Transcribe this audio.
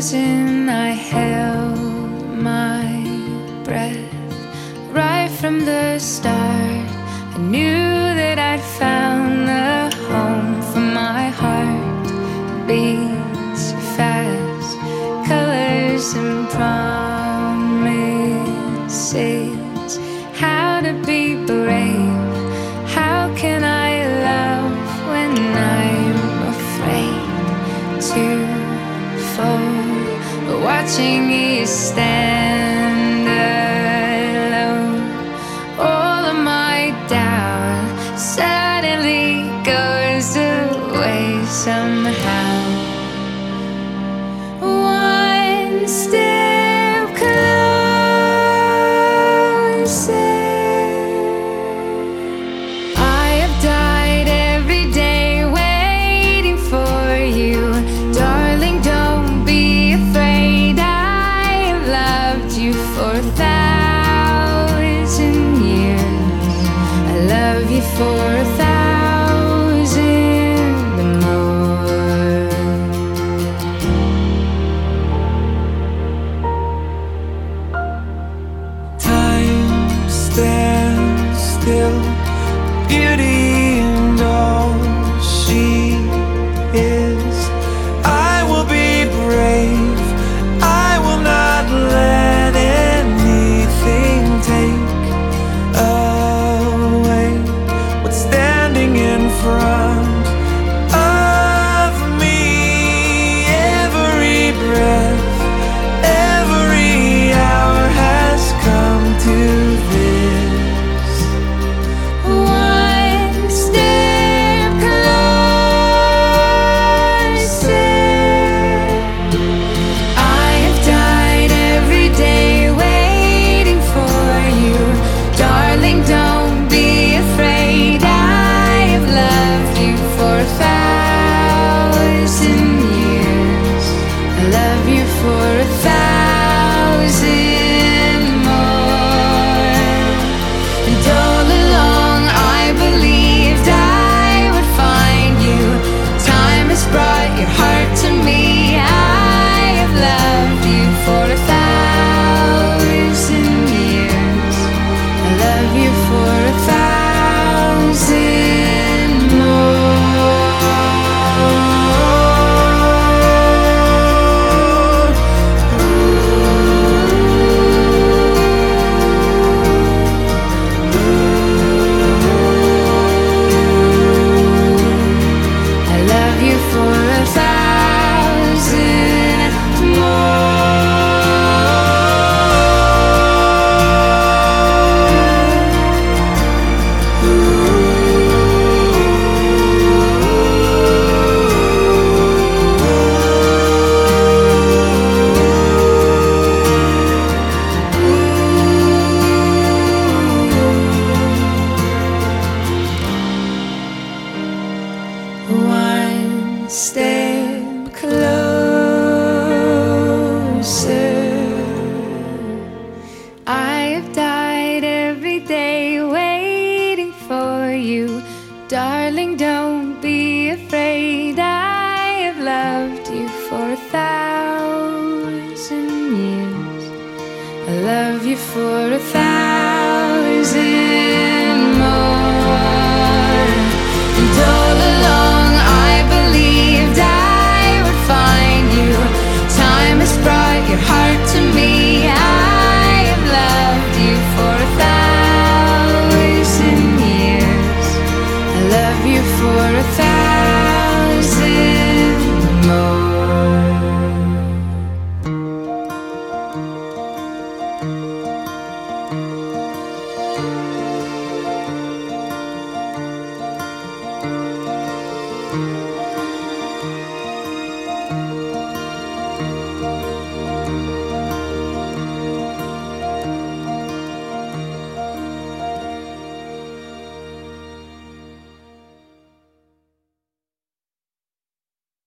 frozen, I held my breath. Right from the start, I knew that I'd found the home for my heart. Beats fast, colors and promises. How to be brave, how can I love when I'm afraid to fall? Watching you stand alone, all of my doubt suddenly goes away somehow. One step closer. I have died every day waiting for you. Darling, don't be afraid. I have loved you for 1,000 years. I love you for 1,000 more. Time stands still, beauty and all she is. I will be brave, I will not let anything take away what's standing in front of me. Every breath, every hour has come to this. One step closer. I have died every day waiting for you. Darling, don't be afraid. I have loved you for 1,000 years. I love you for 1,000 more. And all along I believed I would find you. Time has brought your heart to me. I have loved you for 1,000 years. I love you for 1,000 more. I love you for 1,000 One step closer. I have died every day waiting for you. Darling, don't be afraid. I have loved you for 1,000 years. I love you for 1,000